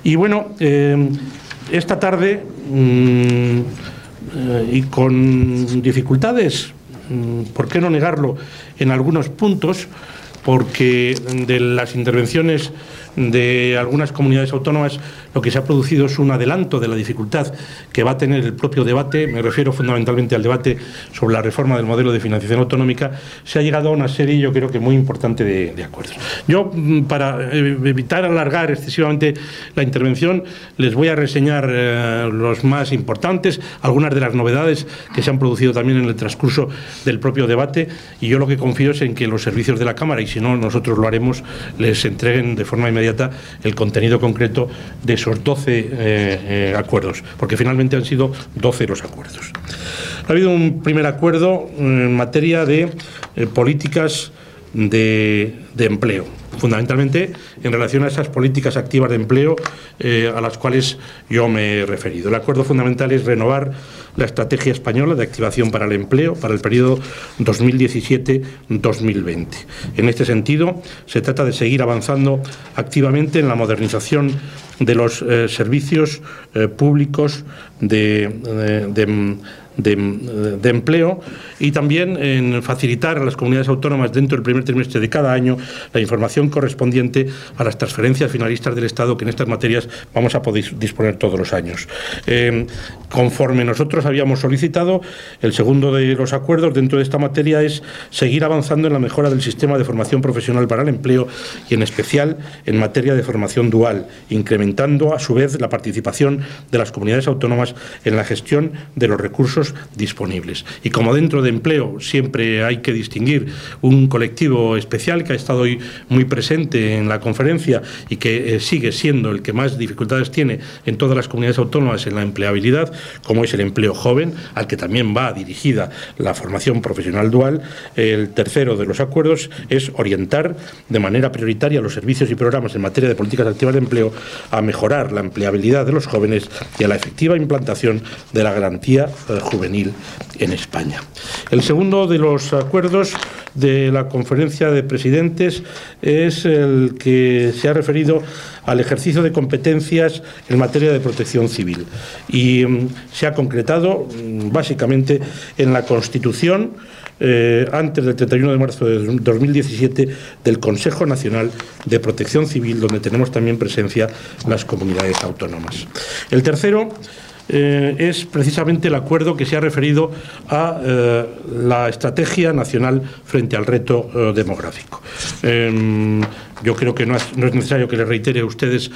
Y bueno, esta tarde, y con dificultades, ¿por qué no negarlo?, en algunos puntos, porque de las intervenciones de algunas comunidades autónomas lo que se ha producido es un adelanto de la dificultad que va a tener el propio debate. Me refiero fundamentalmente al debate sobre la reforma del modelo de financiación autonómica. Se ha llegado a una serie, yo creo que muy importante, de acuerdos. Yo, para evitar alargar excesivamente la intervención, les voy a reseñar los más importantes, algunas de las novedades que se han producido también en el transcurso del propio debate, y yo lo que confío es en que los servicios de la Cámara, y si no nosotros lo haremos, les entreguen de forma inmediata el contenido concreto de esos 12 acuerdos, porque finalmente han sido 12 los acuerdos. Ha habido un primer acuerdo en materia de políticas de empleo, fundamentalmente en relación a esas políticas activas de empleo a las cuales yo me he referido. El acuerdo fundamental es renovar la estrategia española de activación para el empleo para el periodo 2017-2020. En este sentido, se trata de seguir avanzando activamente en la modernización de los servicios públicos de empleo, y también en facilitar a las comunidades autónomas dentro del primer trimestre de cada año la información correspondiente a las transferencias finalistas del Estado, que en estas materias vamos a poder disponer todos los años. Conforme nosotros habíamos solicitado, el segundo de los acuerdos dentro de esta materia es seguir avanzando en la mejora del sistema de formación profesional para el empleo, y en especial en materia de formación dual, incrementando a su vez la participación de las comunidades autónomas en la gestión de los recursos disponibles. Y como dentro de empleo siempre hay que distinguir un colectivo especial que ha estado hoy muy presente en la conferencia y que sigue siendo el que más dificultades tiene en todas las comunidades autónomas en la empleabilidad, como es el empleo joven, al que también va dirigida la formación profesional dual, el tercero de los acuerdos es orientar de manera prioritaria los servicios y programas en materia de políticas activas de empleo a mejorar la empleabilidad de los jóvenes y a la efectiva implantación de la garantía juvenil en España. El segundo de los acuerdos de la Conferencia de Presidentes es el que se ha referido al ejercicio de competencias en materia de protección civil, y se ha concretado básicamente en la constitución antes del 31 de marzo de 2017 del Consejo Nacional de Protección Civil, donde tenemos también presencia las comunidades autónomas. El tercero es precisamente el acuerdo que se ha referido a la estrategia nacional frente al reto demográfico. Yo creo que no es necesario que les reitere a ustedes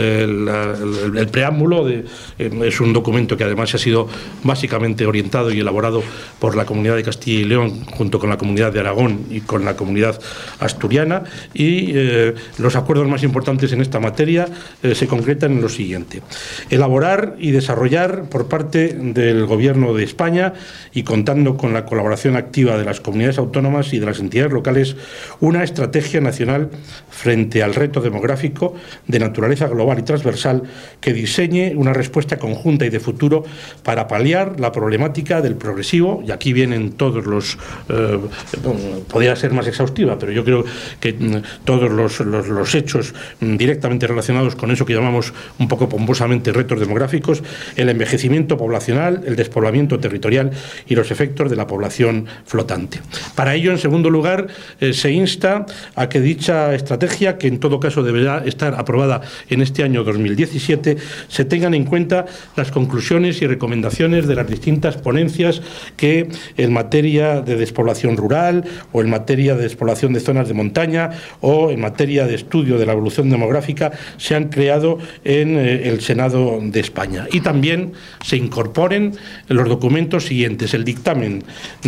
el preámbulo. Es un documento que además ha sido básicamente orientado y elaborado por la Comunidad de Castilla y León junto con la Comunidad de Aragón y con la Comunidad Asturiana, y los acuerdos más importantes en esta materia se concretan en lo siguiente: elaborar y desarrollar por parte del Gobierno de España, y contando con la colaboración activa de las comunidades autónomas y de las entidades locales, una estrategia nacional frente al reto demográfico de naturaleza global y transversal que diseñe una respuesta conjunta y de futuro para paliar la problemática del progresivo, y aquí vienen todos los, podría ser más exhaustiva, pero yo creo que todos los hechos directamente relacionados con eso que llamamos un poco pomposamente retos demográficos: el envejecimiento poblacional, el despoblamiento territorial y los efectos de la población flotante. Para ello, en segundo lugar, se insta a que dicha estrategia, que en todo caso deberá estar aprobada en este año 2017, se tengan en cuenta las conclusiones y recomendaciones de las distintas ponencias que en materia de despoblación rural, o en materia de despoblación de zonas de montaña, o en materia de estudio de la evolución demográfica se han creado en el Senado de España. Y también se incorporen los documentos siguientes: el dictamen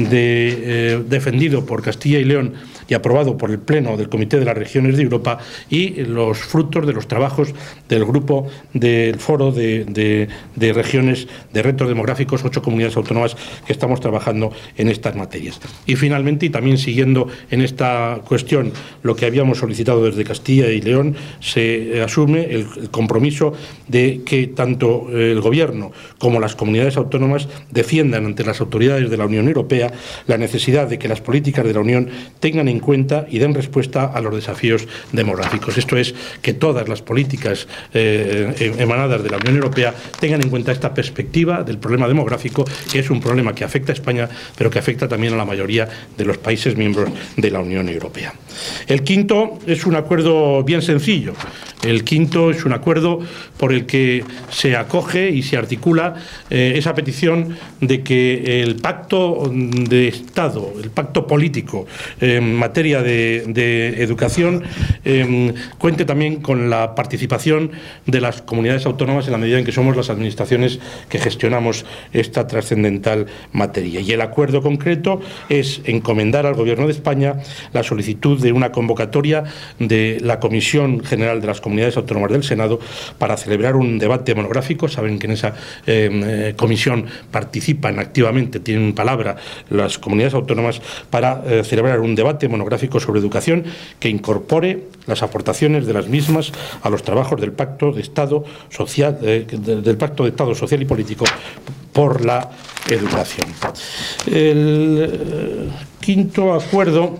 defendido por Castilla y León y aprobado por el Pleno del Comité de las Regiones de Europa, y los frutos de los trabajos del grupo del Foro de Regiones de Retos Demográficos, 8 comunidades autónomas que estamos trabajando en estas materias. Y finalmente, y también siguiendo en esta cuestión lo que habíamos solicitado desde Castilla y León, se asume el compromiso de que tanto el Gobierno como las comunidades autónomas defiendan ante las autoridades de la Unión Europea la necesidad de que las políticas de la Unión tengan en cuenta y den respuesta a los desafíos demográficos. Esto es, que todas las políticas emanadas de la Unión Europea tengan en cuenta esta perspectiva del problema demográfico, que es un problema que afecta a España, pero que afecta también a la mayoría de los países miembros de la Unión Europea. El quinto es un acuerdo bien sencillo. El quinto es un acuerdo por el que se acoge y se articula esa petición de que el pacto de Estado, el pacto político en materia de educación, cuente también con la participación de las comunidades autónomas en la medida en que somos las administraciones que gestionamos esta trascendental materia. Y el acuerdo concreto es encomendar al Gobierno de España la solicitud de una convocatoria de la Comisión General de las Comunidades Autónomas del Senado para celebrar un debate monográfico. Saben que en esa comisión participan activamente, tienen palabra las comunidades autónomas, para celebrar un debate monográfico sobre educación que incorpore las aportaciones de las mismas a los trabajos del Pacto de Estado Social, del Pacto de Estado Social y Político por la Educación. El quinto acuerdo,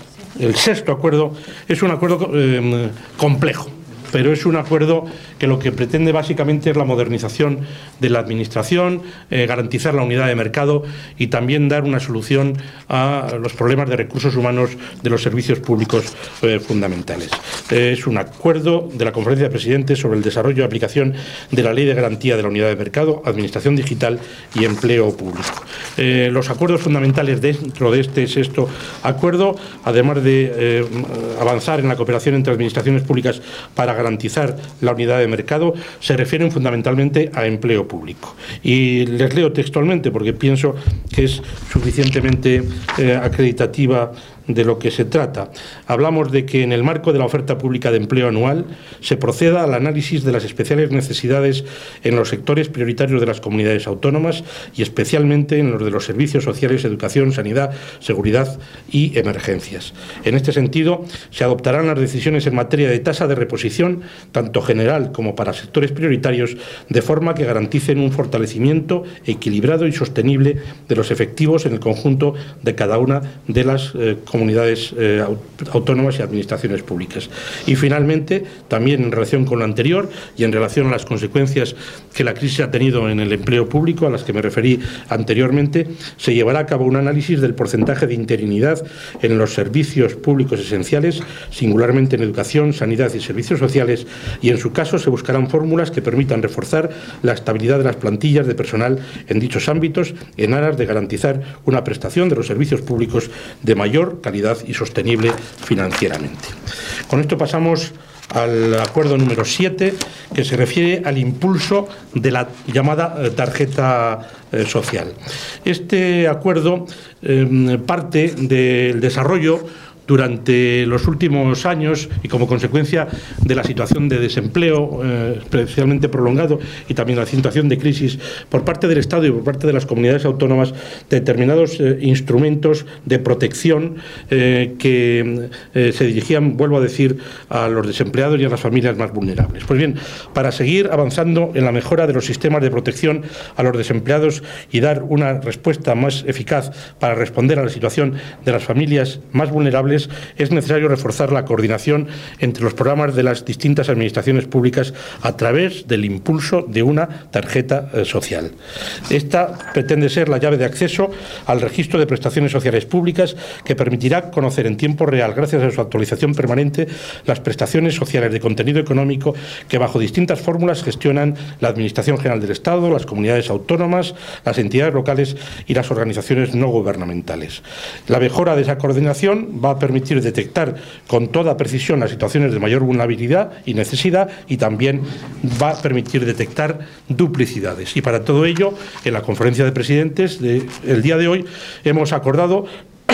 el sexto acuerdo, es un acuerdo complejo, pero es un acuerdo que lo que pretende básicamente es la modernización de la Administración, garantizar la unidad de mercado y también dar una solución a los problemas de recursos humanos de los servicios públicos fundamentales. Es un acuerdo de la Conferencia de Presidentes sobre el desarrollo y aplicación de la Ley de Garantía de la Unidad de Mercado, Administración Digital y Empleo Público. Los acuerdos fundamentales dentro de este sexto acuerdo, además de avanzar en la cooperación entre administraciones públicas para garantizar la unidad de mercado, se refieren fundamentalmente a empleo público. Y les leo textualmente porque pienso que es suficientemente acreditativa de lo que se trata. Hablamos de que en el marco de la oferta pública de empleo anual se proceda al análisis de las especiales necesidades en los sectores prioritarios de las comunidades autónomas y especialmente en los de los servicios sociales, educación, sanidad, seguridad y emergencias. En este sentido, se adoptarán las decisiones en materia de tasa de reposición, tanto general como para sectores prioritarios, de forma que garanticen un fortalecimiento equilibrado y sostenible de los efectivos en el conjunto de cada una de las comunidades autónomas y administraciones públicas. Y finalmente, también en relación con lo anterior y en relación a las consecuencias que la crisis ha tenido en el empleo público, a las que me referí anteriormente, se llevará a cabo un análisis del porcentaje de interinidad en los servicios públicos esenciales, singularmente en educación, sanidad y servicios sociales, y en su caso se buscarán fórmulas que permitan reforzar la estabilidad de las plantillas de personal en dichos ámbitos en aras de garantizar una prestación de los servicios públicos de mayor calidad y sostenible financieramente. Con esto pasamos al acuerdo número 7, que se refiere al impulso de la llamada tarjeta social. Este acuerdo parte del desarrollo durante los últimos años y como consecuencia de la situación de desempleo especialmente prolongado y también la situación de crisis por parte del Estado y por parte de las comunidades autónomas, determinados instrumentos de protección que se dirigían, vuelvo a decir, a los desempleados y a las familias más vulnerables. Pues bien, para seguir avanzando en la mejora de los sistemas de protección a los desempleados y dar una respuesta más eficaz para responder a la situación de las familias más vulnerables, es necesario reforzar la coordinación entre los programas de las distintas administraciones públicas a través del impulso de una tarjeta social. Esta pretende ser la llave de acceso al registro de prestaciones sociales públicas que permitirá conocer en tiempo real, gracias a su actualización permanente, las prestaciones sociales de contenido económico que bajo distintas fórmulas gestionan la Administración General del Estado, las comunidades autónomas, las entidades locales y las organizaciones no gubernamentales. La mejora de esa coordinación va a permitir detectar con toda precisión las situaciones de mayor vulnerabilidad y necesidad y también va a permitir detectar duplicidades. Y para todo ello, en la Conferencia de Presidentes del día de hoy hemos acordado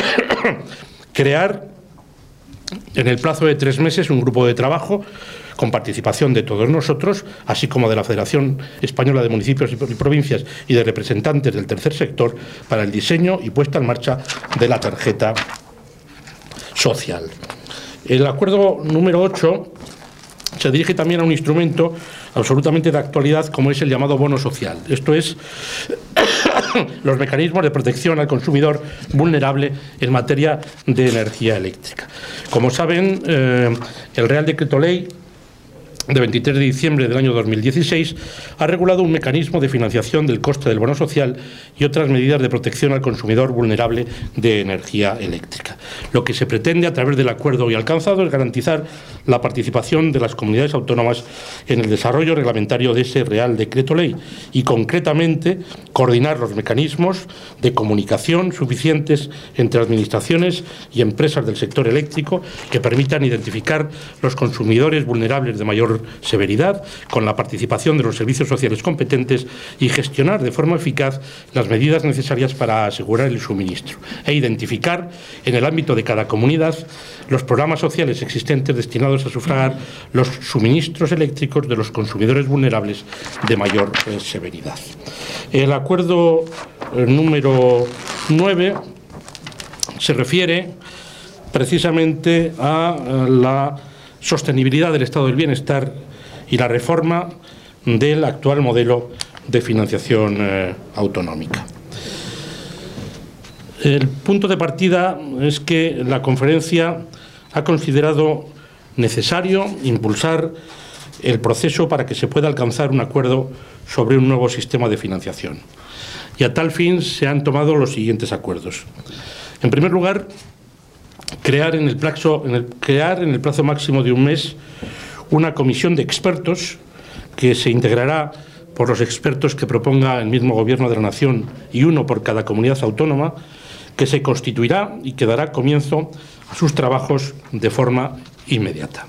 crear en el plazo de 3 meses un grupo de trabajo con participación de todos nosotros, así como de la Federación Española de Municipios y Provincias y de representantes del tercer sector, para el diseño y puesta en marcha de la tarjeta social. El acuerdo número 8, se dirige también a un instrumento absolutamente de actualidad como es el llamado bono social. Esto es, los mecanismos de protección al consumidor vulnerable en materia de energía eléctrica. Como saben, el Real Decreto Ley de 23 de diciembre del año 2016 ha regulado un mecanismo de financiación del coste del bono social y otras medidas de protección al consumidor vulnerable de energía eléctrica. Lo que se pretende a través del acuerdo hoy alcanzado es garantizar la participación de las comunidades autónomas en el desarrollo reglamentario de ese Real Decreto Ley y, concretamente, coordinar los mecanismos de comunicación suficientes entre administraciones y empresas del sector eléctrico que permitan identificar los consumidores vulnerables de mayor severidad, con la participación de los servicios sociales competentes, y gestionar de forma eficaz las medidas necesarias para asegurar el suministro e identificar en el ámbito de cada comunidad los programas sociales existentes destinados a sufragar los suministros eléctricos de los consumidores vulnerables de mayor severidad. El acuerdo número 9 se refiere precisamente a la sostenibilidad del estado del bienestar y la reforma del actual modelo de financiación autonómica. El punto de partida es que la conferencia ha considerado necesario impulsar el proceso para que se pueda alcanzar un acuerdo sobre un nuevo sistema de financiación. Y a tal fin se han tomado los siguientes acuerdos. En primer lugar, crear en el plazo máximo de un mes una comisión de expertos que se integrará por los expertos que proponga el mismo Gobierno de la Nación y uno por cada comunidad autónoma, que se constituirá y que dará comienzo a sus trabajos de forma inmediata.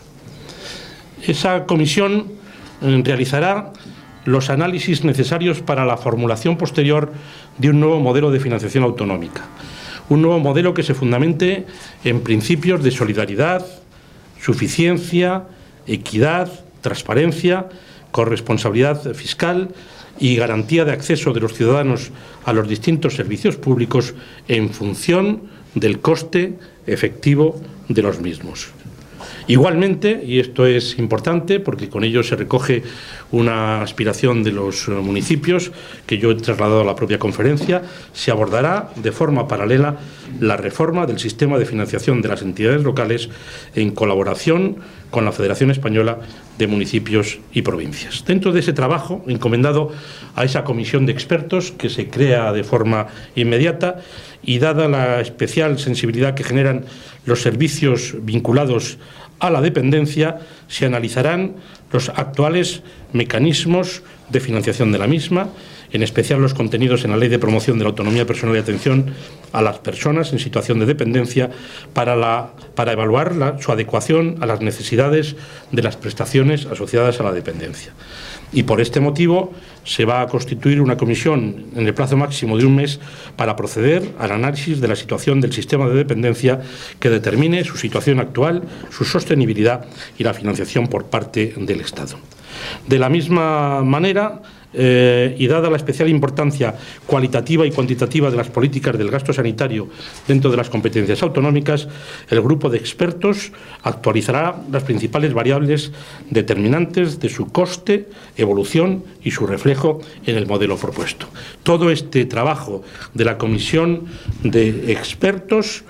Esa comisión realizará los análisis necesarios para la formulación posterior de un nuevo modelo de financiación autonómica. Un nuevo modelo que se fundamente en principios de solidaridad, suficiencia, equidad, transparencia, corresponsabilidad fiscal y garantía de acceso de los ciudadanos a los distintos servicios públicos en función del coste efectivo de los mismos. Igualmente, y esto es importante porque con ello se recoge una aspiración de los municipios que yo he trasladado a la propia conferencia, se abordará de forma paralela la reforma del sistema de financiación de las entidades locales en colaboración con la Federación Española de Municipios y Provincias. Dentro de ese trabajo, encomendado a esa comisión de expertos que se crea de forma inmediata y dada la especial sensibilidad que generan los servicios vinculados a la dependencia, se analizarán los actuales mecanismos de financiación de la misma, en especial los contenidos en la Ley de Promoción de la Autonomía Personal y Atención a las Personas en Situación de Dependencia para evaluar su adecuación a las necesidades de las prestaciones asociadas a la dependencia. Y por este motivo se va a constituir una comisión en el plazo máximo de un mes para proceder al análisis de la situación del sistema de dependencia que determine su situación actual, su sostenibilidad y la financiación por parte del Estado. De la misma manera, y dada la especial importancia cualitativa y cuantitativa de las políticas del gasto sanitario dentro de las competencias autonómicas, el grupo de expertos actualizará las principales variables determinantes de su coste, evolución y su reflejo en el modelo propuesto. Todo este trabajo de la comisión de expertos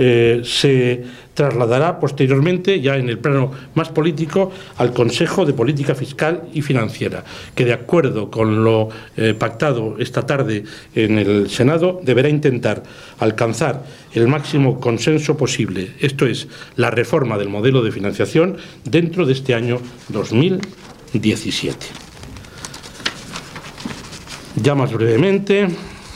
se trasladará posteriormente, ya en el plano más político, al Consejo de Política Fiscal y Financiera, que de acuerdo con lo pactado esta tarde en el Senado, deberá intentar alcanzar el máximo consenso posible, esto es, la reforma del modelo de financiación dentro de este año 2017. Ya más brevemente,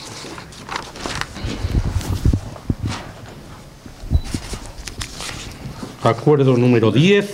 acuerdo número 10,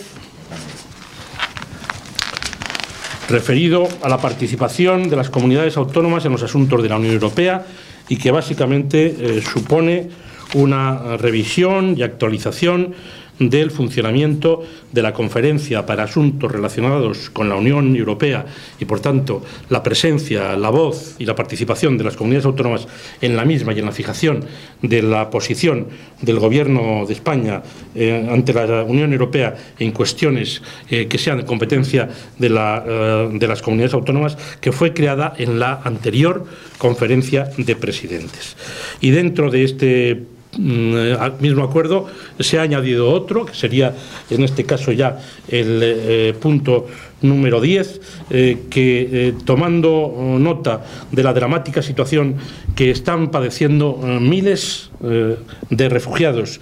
referido a la participación de las comunidades autónomas en los asuntos de la Unión Europea y que básicamente supone una revisión y actualización del funcionamiento de la Conferencia para Asuntos relacionados con la Unión Europea y, por tanto, la presencia, la voz y la participación de las comunidades autónomas en la misma y en la fijación de la posición del Gobierno de España ante la Unión Europea en cuestiones que sean de competencia de las comunidades autónomas, que fue creada en la anterior Conferencia de Presidentes. Y dentro de este mismo acuerdo se ha añadido otro, que sería en este caso ya el punto número 10, que tomando nota de la dramática situación que están padeciendo miles de refugiados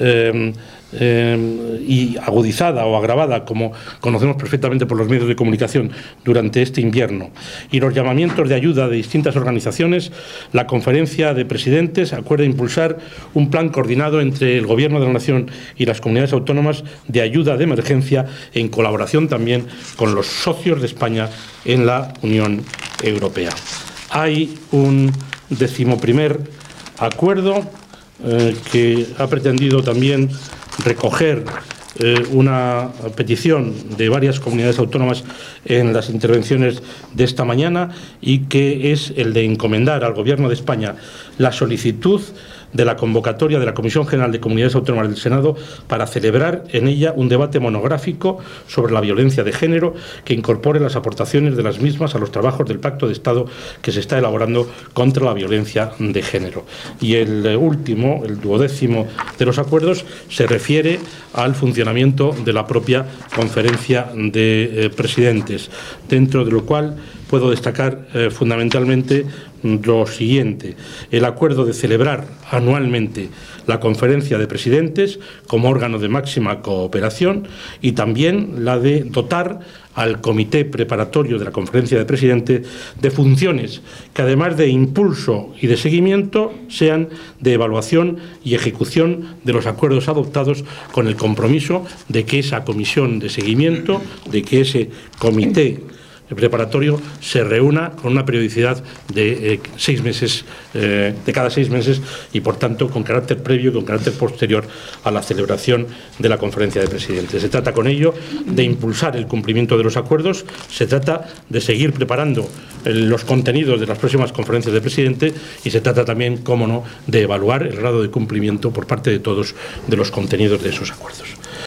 y agudizada o agravada, como conocemos perfectamente por los medios de comunicación, durante este invierno, y los llamamientos de ayuda de distintas organizaciones, la Conferencia de Presidentes acuerda impulsar un plan coordinado entre el Gobierno de la Nación y las comunidades autónomas de ayuda de emergencia, en colaboración también con los socios de España en la Unión Europea. Hay un 11º acuerdo que ha pretendido también recoger una petición de varias comunidades autónomas en las intervenciones de esta mañana, y que es el de encomendar al Gobierno de España la solicitud de la convocatoria de la Comisión General de Comunidades Autónomas del Senado para celebrar en ella un debate monográfico sobre la violencia de género, que incorpore las aportaciones de las mismas a los trabajos del Pacto de Estado que se está elaborando contra la violencia de género. Y el último, el 12º de los acuerdos, se refiere al funcionamiento de la propia Conferencia de Presidentes, dentro de lo cual puedo destacar fundamentalmente lo siguiente: el acuerdo de celebrar anualmente la Conferencia de Presidentes como órgano de máxima cooperación, y también la de dotar al Comité Preparatorio de la Conferencia de Presidentes de funciones que, además de impulso y de seguimiento, sean de evaluación y ejecución de los acuerdos adoptados, con el compromiso de que esa comisión de seguimiento, de que ese comité preparatorio se reúna con una periodicidad de 6 meses, de cada 6 meses, y por tanto con carácter previo y con carácter posterior a la celebración de la Conferencia de Presidentes. Se trata con ello de impulsar el cumplimiento de los acuerdos, se trata de seguir preparando los contenidos de las próximas conferencias de presidentes, y se trata también, cómo no, de evaluar el grado de cumplimiento por parte de todos de los contenidos de esos acuerdos.